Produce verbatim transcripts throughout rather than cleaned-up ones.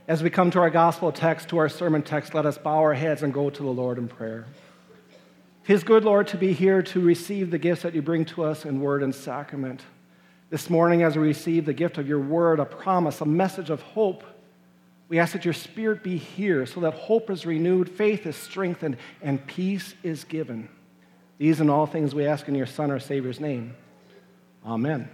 As we come to our gospel text, to our sermon text, let us bow our heads and go to the Lord in prayer. It is good, Lord, to be here to receive the gifts that you bring to us in word and sacrament. This morning, as we receive the gift of your word, a promise, a message of hope, we ask that your Spirit be here so that hope is renewed, faith is strengthened, and peace is given. These and all things we ask in your Son, our Savior's name. Amen.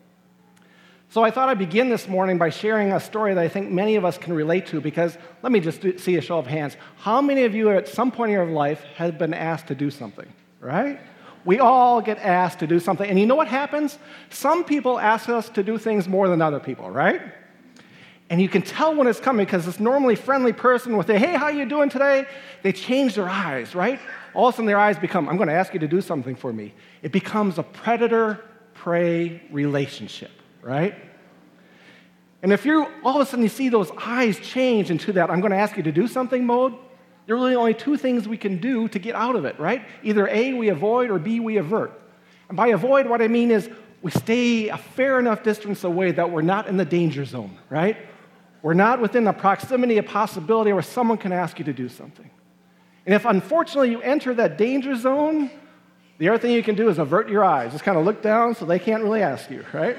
So I thought I'd begin this morning by sharing a story that I think many of us can relate to, because let me just do, see a show of hands. How many of you at some point in your life have been asked to do something, right? We all get asked to do something. And you know what happens? Some people ask us to do things more than other people, right? And you can tell when it's coming because this normally friendly person will say, hey, how you doing today? They change their eyes, right? All of a sudden their eyes become, I'm going to ask you to do something for me. It becomes a predator-prey relationship, right? And if you all of a sudden you see those eyes change into that I'm going to ask you to do something mode, there are really only two things we can do to get out of it, right? Either A, we avoid, or B, we avert. And by avoid, what I mean is we stay a fair enough distance away that we're not in the danger zone, right? We're not within the proximity of possibility where someone can ask you to do something. And if unfortunately you enter that danger zone, the other thing you can do is avert your eyes. Just kind of look down so they can't really ask you, right?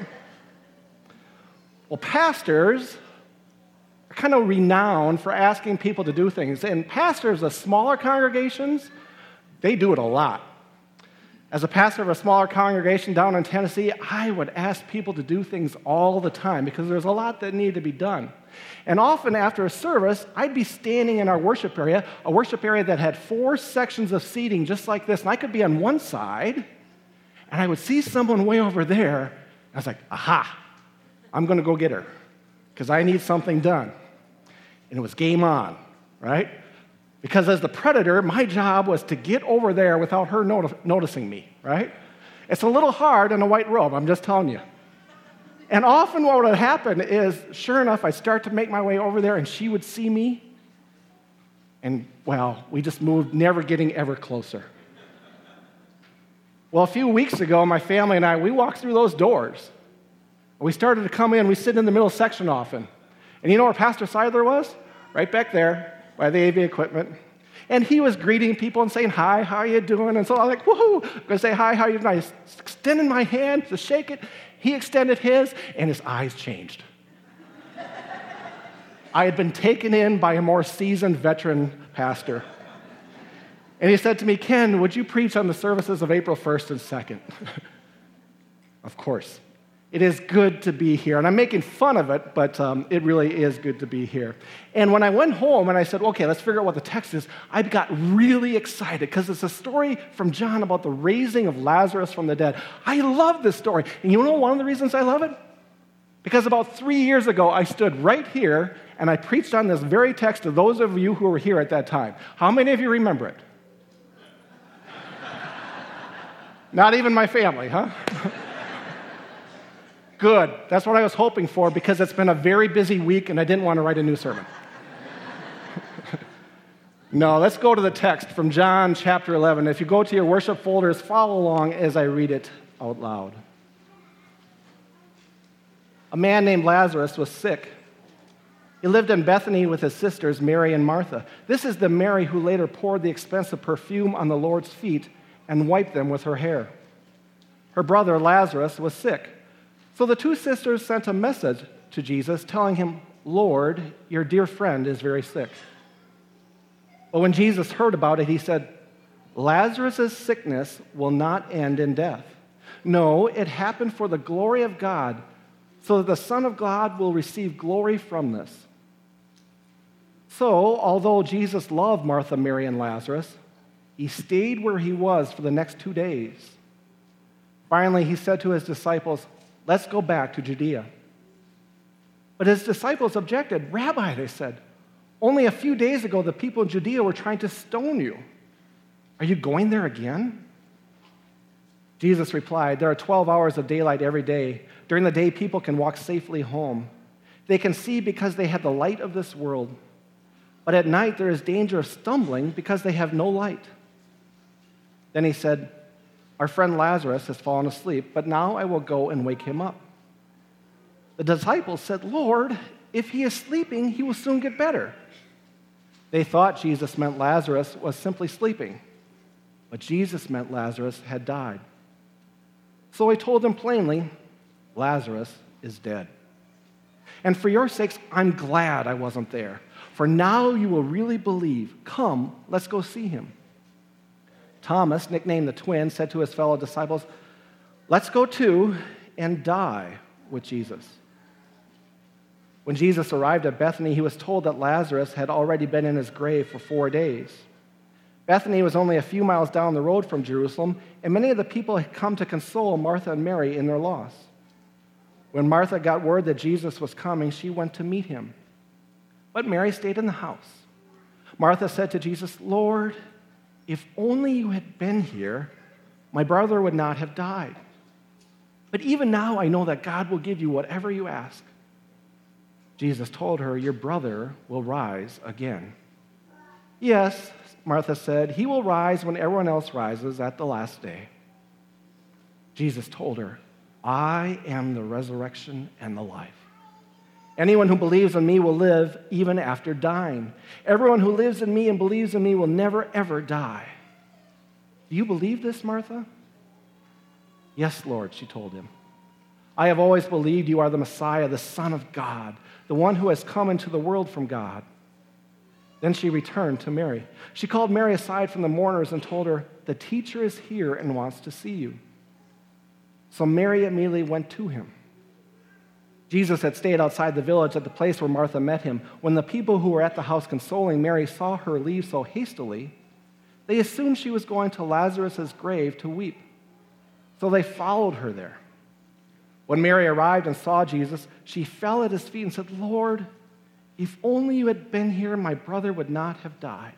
Well, pastors are kind of renowned for asking people to do things. And pastors of smaller congregations, they do it a lot. As a pastor of a smaller congregation down in Tennessee, I would ask people to do things all the time because there's a lot that needed to be done. And often after a service, I'd be standing in our worship area, a worship area that had four sections of seating just like this, and I could be on one side, and I would see someone way over there, and I was like, aha, I'm going to go get her because I need something done. And it was game on, right? Because as the predator, my job was to get over there without her not- noticing me, right? It's a little hard in a white robe, I'm just telling you. And often what would happen is, sure enough, I'd start to make my way over there, and she would see me, and, well, we just moved, never getting ever closer. Well, a few weeks ago, my family and I, we walked through those doors. We started to come in, we sit in the middle section often. And you know where Pastor Seidler was? Right back there by the A V equipment. And he was greeting people and saying, hi, how are you doing? And so I was like, woohoo, I'm going to say hi, how are you doing? I extended my hand to shake it. He extended his, and his eyes changed. I had been taken in by a more seasoned veteran pastor. And he said to me, Ken, would you preach on the services of April first and second? Of course. It is good to be here. And I'm making fun of it, but um, it really is good to be here. And when I went home and I said, okay, let's figure out what the text is, I got really excited because it's a story from John about the raising of Lazarus from the dead. I love this story. And you know one of the reasons I love it? Because about three years ago, I stood right here and I preached on this very text to those of you who were here at that time. How many of you remember it? Not even my family, huh? Good. That's what I was hoping for because it's been a very busy week and I didn't want to write a new sermon. No, let's go to the text from John chapter eleven. If you go to your worship folders, follow along as I read it out loud. A man named Lazarus was sick. He lived in Bethany with his sisters, Mary and Martha. This is the Mary who later poured the expensive perfume on the Lord's feet and wiped them with her hair. Her brother Lazarus was sick. So the two sisters sent a message to Jesus telling him, Lord, your dear friend is very sick. But when Jesus heard about it, he said, Lazarus' sickness will not end in death. No, it happened for the glory of God, so that the Son of God will receive glory from this. So, although Jesus loved Martha, Mary, and Lazarus, he stayed where he was for the next two days. Finally, he said to his disciples, let's go back to Judea. But his disciples objected. Rabbi, they said, only a few days ago the people in Judea were trying to stone you. Are you going there again? Jesus replied, there are twelve hours of daylight every day. During the day, people can walk safely home. They can see because they have the light of this world. But at night there is danger of stumbling because they have no light. Then he said, our friend Lazarus has fallen asleep, but now I will go and wake him up. The disciples said, Lord, If he is sleeping, he will soon get better." They thought Jesus meant Lazarus was simply sleeping, but Jesus meant Lazarus had died. So he told them plainly, "Lazarus is dead. And for your sakes, I'm glad I wasn't there, for now you will really believe. Come, let's go see him." Thomas, nicknamed the twin, said to his fellow disciples, "Let's go too and die with Jesus." When Jesus arrived at Bethany, he was told that Lazarus had already been in his grave for four days. Bethany was only a few miles down the road from Jerusalem, and many of the people had come to console Martha and Mary in their loss. When Martha got word that Jesus was coming, she went to meet him. But Mary stayed in the house. Martha said to Jesus, "Lord, if only you had been here, my brother would not have died. But even now I know that God will give you whatever you ask." Jesus told her, "Your brother will rise again." "Yes," Martha said, "he will rise when everyone else rises at the last day." Jesus told her, "I am the resurrection and the life. Anyone who believes in me will live even after dying. Everyone who lives in me and believes in me will never, ever die." "Do you believe this, Martha?" "Yes, Lord," she told him. "I have always believed you are the Messiah, the Son of God, the one who has come into the world from God." Then she returned to Mary. She called Mary aside from the mourners and told her, "The teacher is here and wants to see you." So Mary immediately went to him. Jesus had stayed outside the village at the place where Martha met him. When the people who were at the house consoling Mary saw her leave so hastily, they assumed she was going to Lazarus' grave to weep. So they followed her there. When Mary arrived and saw Jesus, she fell at his feet and said, "Lord, if only you had been here, my brother would not have died."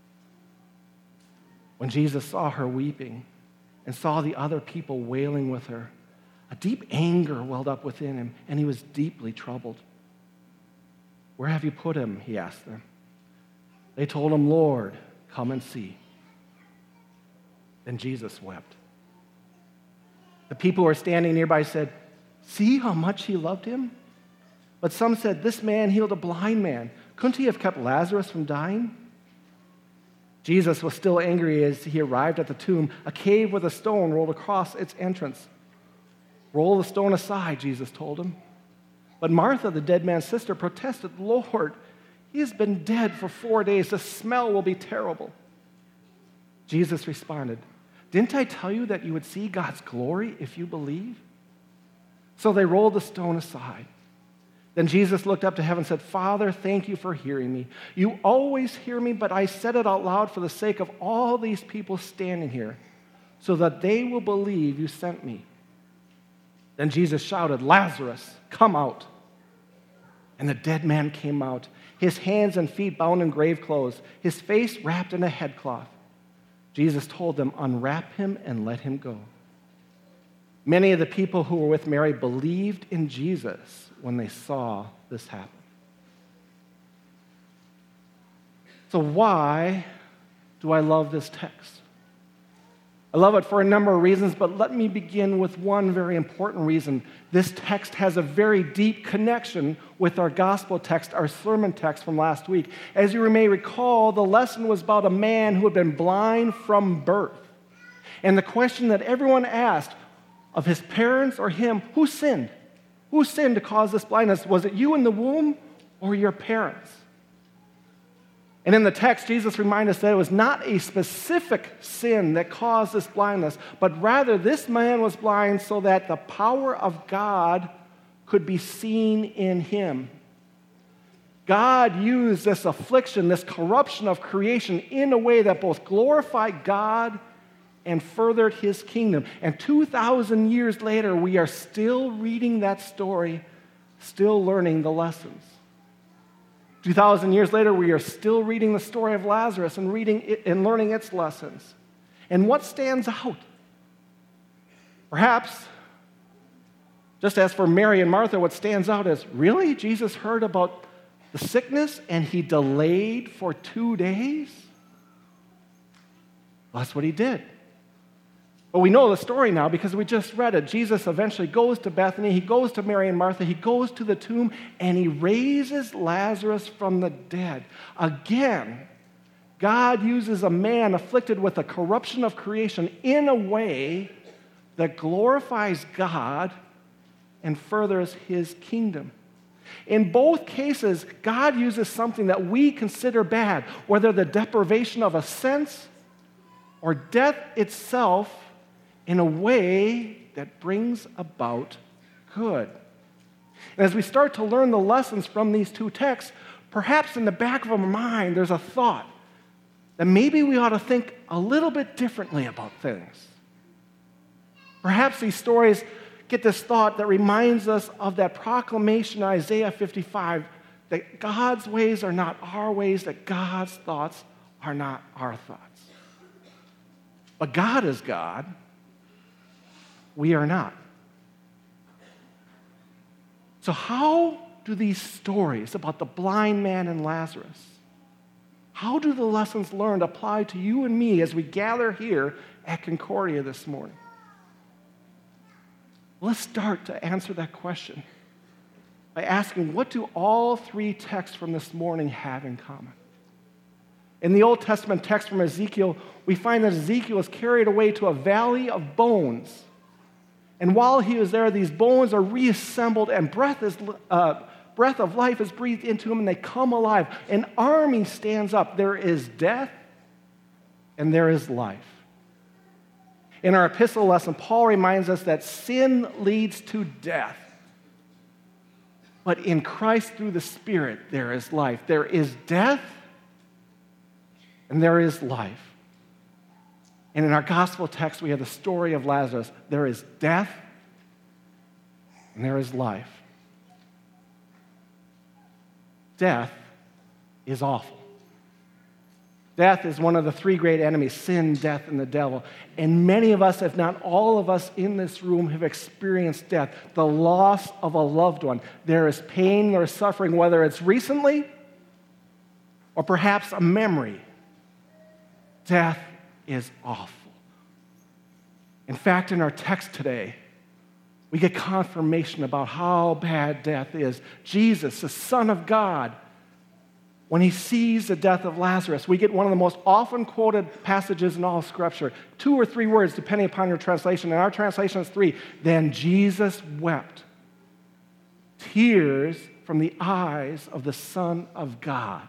When Jesus saw her weeping and saw the other people wailing with her, a deep anger welled up within him, and he was deeply troubled. "Where have you put him?" he asked them. They told him, "Lord, come and see." Then Jesus wept. The people who were standing nearby said, "See how much he loved him?" But some said, "This man healed a blind man. Couldn't he have kept Lazarus from dying?" Jesus was still angry as he arrived at the tomb, a cave with a stone rolled across its entrance. "Roll the stone aside," Jesus told him. But Martha, the dead man's sister, protested, "Lord, he has been dead for four days. The smell will be terrible." Jesus responded, "Didn't I tell you that you would see God's glory if you believe?" So they rolled the stone aside. Then Jesus looked up to heaven and said, "Father, thank you for hearing me. You always hear me, but I said it out loud for the sake of all these people standing here, so that they will believe you sent me." Then Jesus shouted, "Lazarus, come out." And the dead man came out, his hands and feet bound in grave clothes, his face wrapped in a headcloth. Jesus told them, "Unwrap him and let him go." Many of the people who were with Mary believed in Jesus when they saw this happen. So why do I love this text? I love it for a number of reasons, but let me begin with one very important reason. This text has a very deep connection with our gospel text, our sermon text from last week. As you may recall, the lesson was about a man who had been blind from birth. And the question that everyone asked of his parents or him, who sinned? Who sinned to cause this blindness? Was it you in the womb or your parents? And in the text, Jesus reminded us that it was not a specific sin that caused this blindness, but rather this man was blind so that the power of God could be seen in him. God used this affliction, this corruption of creation in a way that both glorified God and furthered his kingdom. And two thousand years later, we are still reading that story, still learning the lessons. two thousand years later, we are still reading the story of Lazarus and reading it and learning its lessons. And what stands out? Perhaps, just as for Mary and Martha, what stands out is, really? Jesus heard about the sickness and he delayed for two days? Well, that's what he did. But we know the story now because we just read it. Jesus eventually goes to Bethany. He goes to Mary and Martha. He goes to the tomb, and he raises Lazarus from the dead. Again, God uses a man afflicted with the corruption of creation in a way that glorifies God and furthers his kingdom. In both cases, God uses something that we consider bad, whether the deprivation of a sense or death itself, in a way that brings about good. And as we start to learn the lessons from these two texts, perhaps in the back of our mind there's a thought that maybe we ought to think a little bit differently about things. Perhaps these stories get this thought that reminds us of that proclamation in Isaiah fifty-five, that God's ways are not our ways, that God's thoughts are not our thoughts. But God is God. We are not. So how do these stories about the blind man and Lazarus, how do the lessons learned apply to you and me as we gather here at Concordia this morning? Let's start to answer that question by asking, what do all three texts from this morning have in common? In the Old Testament text from Ezekiel, we find that Ezekiel is carried away to a valley of bones. And while he was there, these bones are reassembled, and breath, is, uh, breath of life is breathed into them, and they come alive. An army stands up. There is death, and there is life. In our epistle lesson, Paul reminds us that sin leads to death. But in Christ, through the Spirit, there is life. There is death, and there is life. And in our gospel text, we have the story of Lazarus. There is death, and there is life. Death is awful. Death is one of the three great enemies: sin, death, and the devil. And many of us, if not all of us in this room, have experienced death, the loss of a loved one. There is pain, there is suffering, whether it's recently or perhaps a memory. Death is awful. In fact, in our text today, we get confirmation about how bad death is. Jesus, the Son of God, when he sees the death of Lazarus, we get one of the most often quoted passages in all of Scripture. Two or three words, depending upon your translation. In our translation, it's three. Then Jesus wept. Tears from the eyes of the Son of God.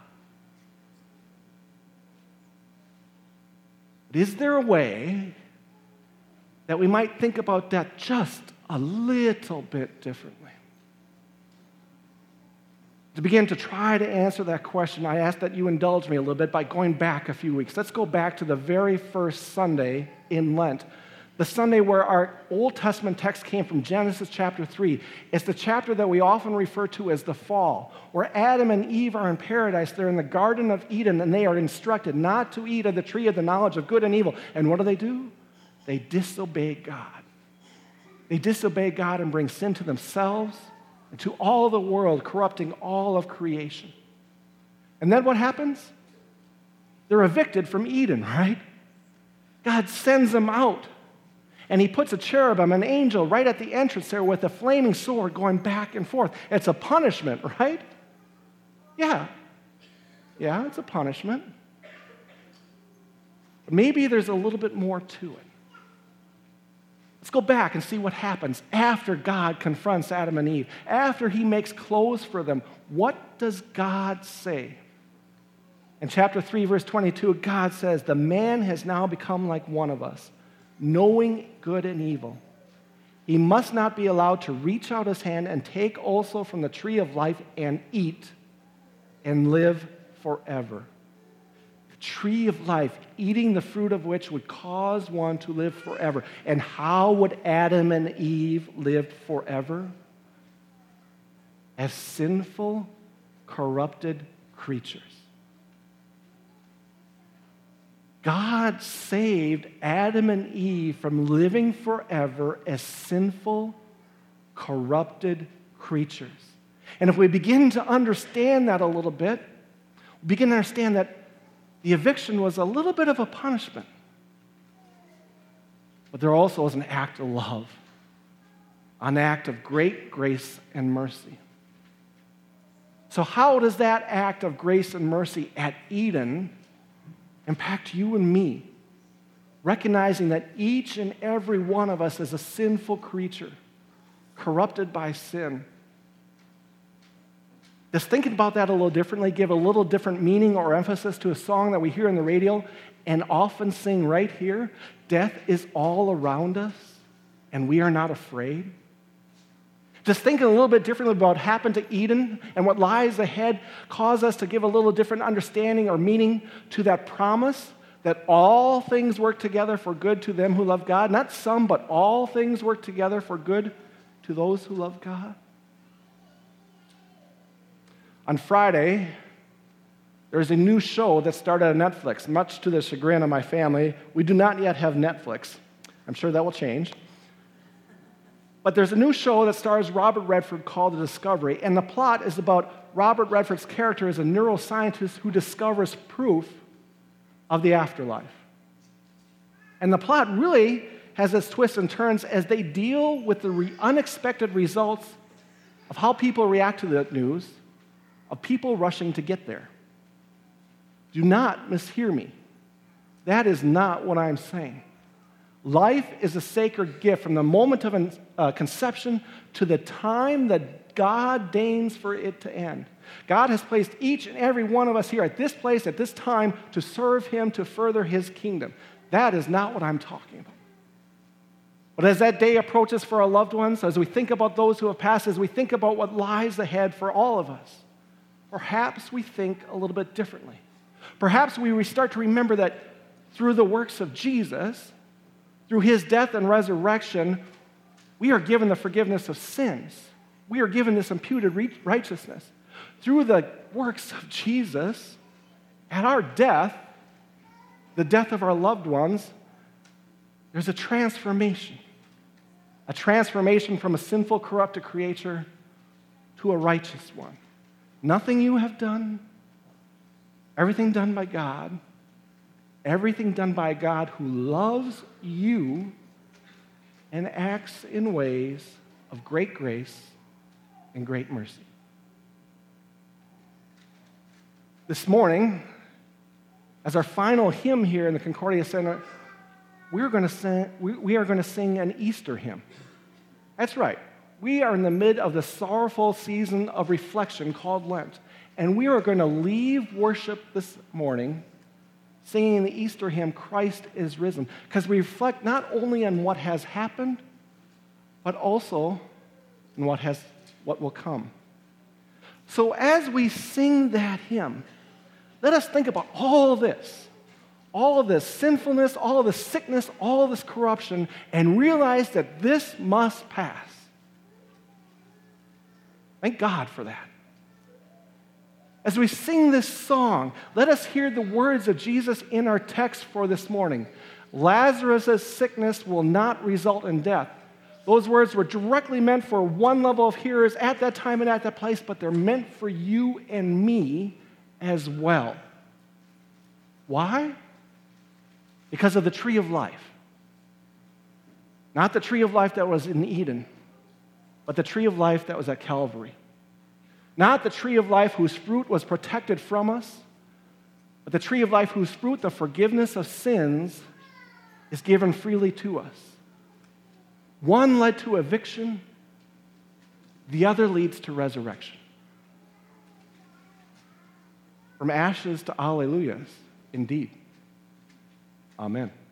But is there a way that we might think about that just a little bit differently? To begin to try to answer that question, I ask that you indulge me a little bit by going back a few weeks. Let's go back to the very first Sunday in Lent, the Sunday where our Old Testament text came from, Genesis chapter three. It's the chapter that we often refer to as the fall, where Adam and Eve are in paradise. They're in the Garden of Eden, and they are instructed not to eat of the tree of the knowledge of good and evil. And what do they do? They disobey God. They disobey God and bring sin to themselves and to all the world, corrupting all of creation. And then what happens? They're evicted from Eden, right? God sends them out. And he puts a cherubim, an angel, right at the entrance there with a flaming sword going back and forth. It's a punishment, right? Yeah. Yeah, it's a punishment. But maybe there's a little bit more to it. Let's go back and see what happens after God confronts Adam and Eve. After he makes clothes for them, what does God say? In chapter three, verse twenty-two, God says, "The man has now become like one of us, knowing good and evil. He must not be allowed to reach out his hand and take also from the tree of life and eat and live forever." The tree of life, eating the fruit of which would cause one to live forever. And how would Adam and Eve live forever? As sinful, corrupted creatures. God saved Adam and Eve from living forever as sinful, corrupted creatures. And if we begin to understand that a little bit, we begin to understand that the eviction was a little bit of a punishment. but there also is an act of love, an act of great grace and mercy. So how does that act of grace and mercy at Eden impact you and me? Recognizing that each and every one of us is a sinful creature, corrupted by sin. Does thinking about that a little differently give a little different meaning or emphasis to a song that we hear on the radio and often sing right here? Death is all around us, and we are not afraid. Just thinking a little bit differently about what happened to Eden and what lies ahead cause us to give a little different understanding or meaning to that promise that all things work together for good to them who love God. Not some, but all things work together for good to those who love God. On Friday, there's a new show that started on Netflix, much to the chagrin of my family. We do not yet have Netflix. I'm sure that will change. But there's a new show that stars Robert Redford called The Discovery, and the plot is about Robert Redford's character as a neuroscientist who discovers proof of the afterlife. And the plot really has its twists and turns as they deal with the re- unexpected results of how people react to the news, of people rushing to get there. Do not mishear me. That is not what I'm saying. Life is a sacred gift from the moment of uh, conception to the time that God deigns for it to end. God has placed each and every one of us here at this place, at this time, to serve Him, to further His kingdom. That is not what I'm talking about. But as that day approaches for our loved ones, as we think about those who have passed, as we think about what lies ahead for all of us, perhaps we think a little bit differently. Perhaps we start to remember that through the works of Jesus, through His death and resurrection, we are given the forgiveness of sins. We are given this imputed righteousness. Through the works of Jesus, at our death, the death of our loved ones, there's a transformation. A transformation from a sinful, corrupted creature to a righteous one. Nothing you have done, everything done by God, everything done by God who loves you and acts in ways of great grace and great mercy. This morning, as our final hymn here in the Concordia Center, we're going to sing, we, we are going to sing an Easter hymn. That's right. We are in the mid of the sorrowful season of reflection called Lent, and we are going to leave worship this morning singing the Easter hymn, Christ is Risen, because we reflect not only on what has happened, but also on what has what will come. So as we sing that hymn, let us think about all of this, all of this sinfulness, all of this sickness, all of this corruption, and realize that this must pass. Thank God for that. As we sing this song, let us hear the words of Jesus in our text for this morning. Lazarus' sickness will not result in death. Those words were directly meant for one level of hearers at that time and at that place, but they're meant for you and me as well. Why? Because of the tree of life. Not the tree of life that was in Eden, but the tree of life that was at Calvary. Not the tree of life whose fruit was protected from us, but the tree of life whose fruit, the forgiveness of sins, is given freely to us. One led to eviction, the other leads to resurrection. From ashes to alleluias, indeed. Amen.